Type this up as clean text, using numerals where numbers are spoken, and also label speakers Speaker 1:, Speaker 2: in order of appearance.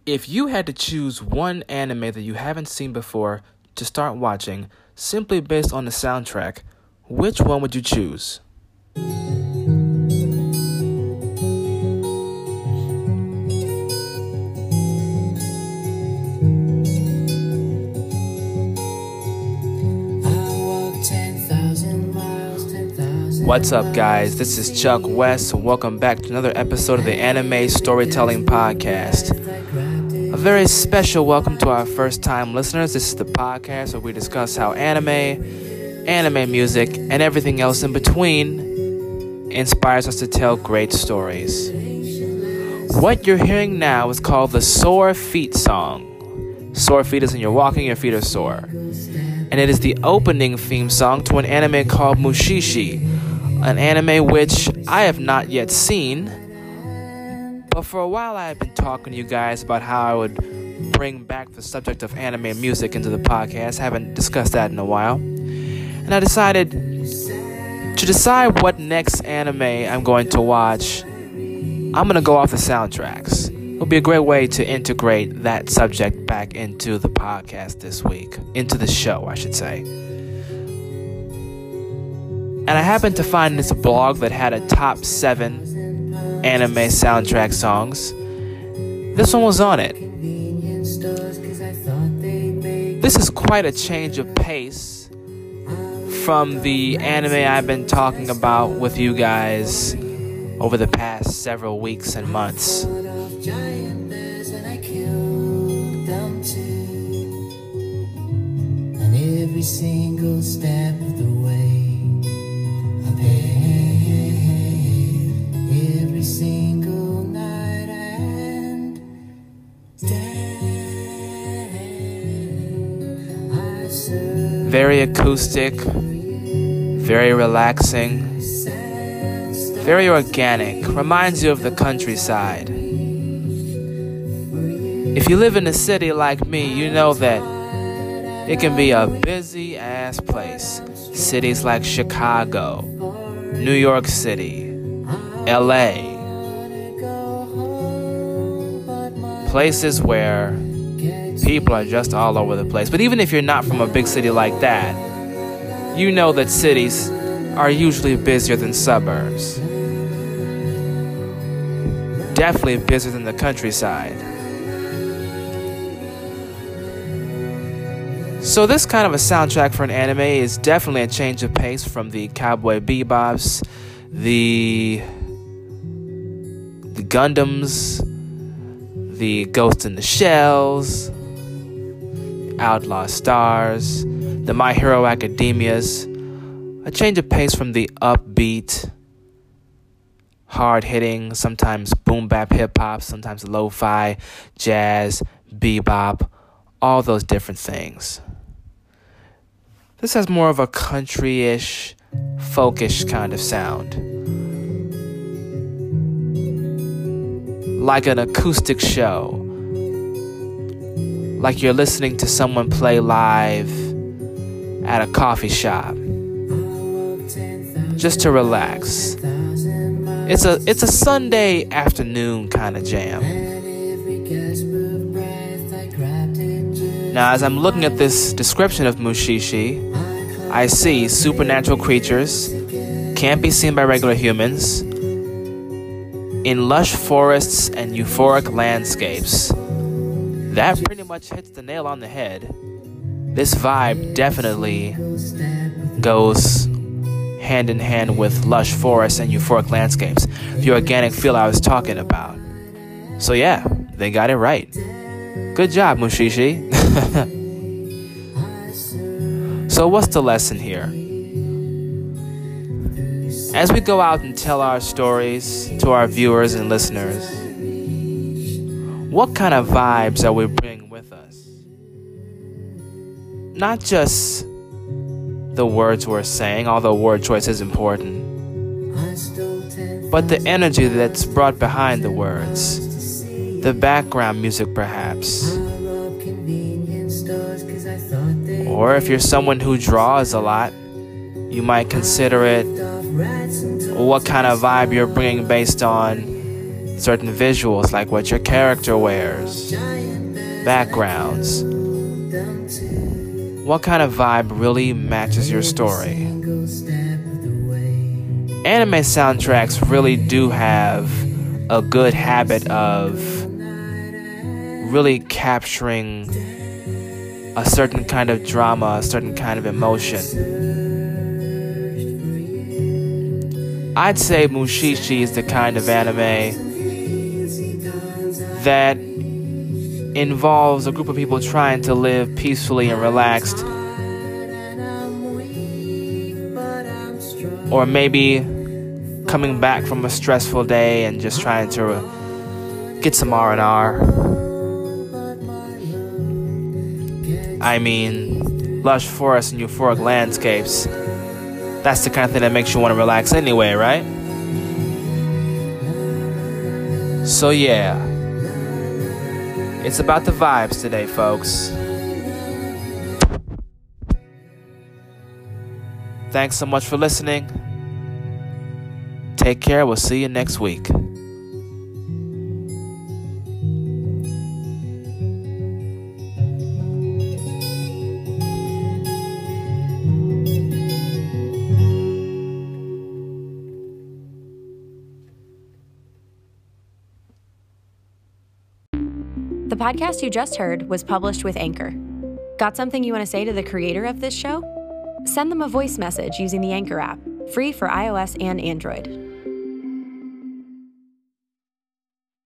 Speaker 1: If you had to choose one anime that you haven't seen before to start watching simply based on the soundtrack, which one would you choose? What's up, guys? This is Chuck West. Welcome back to another episode of the Anime Storytelling Podcast. A very special welcome to our first-time listeners. This is the podcast where we discuss how anime music, and everything else in between inspires us to tell great stories. What you're hearing now is called the Sore Feet song. Sore feet is when you're walking, your feet are sore. And it is the opening theme song to an anime called Mushishi, an anime which I have not yet seen, but for a while I have been talking to you guys about how I would bring back the subject of anime music into the podcast. I haven't discussed that in a while. And I decided to decide what next anime I'm going to watch, I'm going to go off the soundtracks. It'll be a great way to integrate that subject back into the podcast this week. Into the show, I should say. And I happened to find this blog that had a top 7 anime soundtrack songs. This one was on it. This is quite a change of pace from the anime I've been talking about with you guys over the past several weeks and months. And every single step of the way, every single night and day. Very acoustic, very relaxing, very organic, reminds you of the countryside. If you live in a city like me, you know that it can be a busy ass place. Cities like Chicago, New York City, LA, places where people are just all over the place. But even if you're not from a big city like that, you know that cities are usually busier than suburbs. Definitely busier than the countryside. So this kind of a soundtrack for an anime is definitely a change of pace from the Cowboy Bebops, the Gundams, the Ghost in the Shells, Outlaw Stars, the My Hero Academias. A change of pace from the upbeat, hard-hitting, sometimes boom-bap hip-hop, sometimes lo-fi, jazz, bebop, all those different things. This has more of a country-ish, folkish kind of sound. Like an acoustic show. Like you're listening to someone play live at a coffee shop. Just to relax. It's a Sunday afternoon kind of jam. Now, as I'm looking at this description of Mushishi, I see supernatural creatures, can't be seen by regular humans, in lush forests and euphoric landscapes. That pretty much hits the nail on the head. This vibe definitely goes hand in hand with lush forests and euphoric landscapes, the organic feel I was talking about. So yeah, they got it right. Good job, Mushishi. So what's the lesson here? As we go out and tell our stories to our viewers and listeners, what kind of vibes are we bringing with us? Not just the words we're saying, although word choice is important, but the energy that's brought behind the words, the background music perhaps. Or if you're someone who draws a lot, you might consider it what kind of vibe you're bringing based on certain visuals, like what your character wears, backgrounds. What kind of vibe really matches your story? Anime soundtracks really do have a good habit of really capturing a certain kind of drama, a certain kind of emotion. I'd say Mushishi is the kind of anime that involves a group of people trying to live peacefully and relaxed, or maybe coming back from a stressful day and just trying to get some R&R. I mean, lush forests and euphoric landscapes. That's the kind of thing that makes you want to relax anyway, right? So yeah, it's about the vibes today, folks. Thanks so much for listening. Take care. We'll see you next week.
Speaker 2: The podcast you just heard was published with Anchor. Got something you want to say to the creator of this show? Send them a voice message using the Anchor app, free for iOS and Android.